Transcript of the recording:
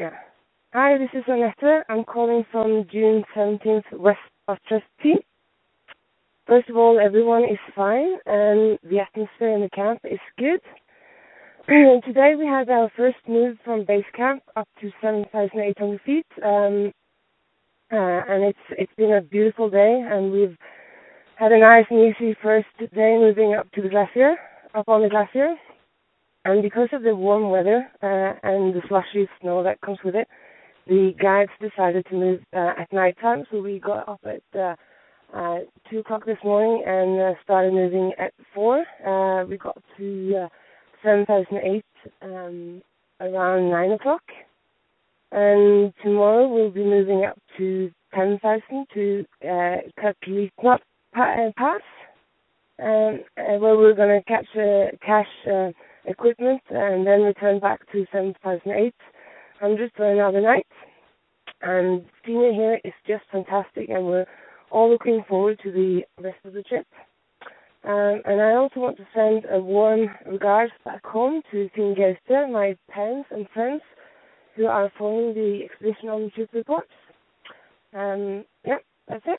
Yeah. Hi, this is Annette. I'm calling from June 17th, West Austrasti. First of all, everyone is fine, and the atmosphere in the camp is good. Today we had our first move from base camp up to 7,800 feet, and it's been a beautiful day, and we've had a nice and easy first day moving up to the glacier, up on the glacier. And because of the warm weather and the slushy snow that comes with it, the guides decided to move at night time, so we got up at 2 o'clock this morning and started moving at 4. We got to 7,008 around 9 o'clock. And tomorrow we'll be moving up to 10,000 to Katlitna Pass, where we're going to catch equipment and then return back to 7,800 for another night. And scenery here is just fantastic, and we're all looking forward to the rest of the trip. And I also want to send a warm regards back home to Finn Gaute, my parents and friends who are following the expedition on the trip reports. Yeah, that's it.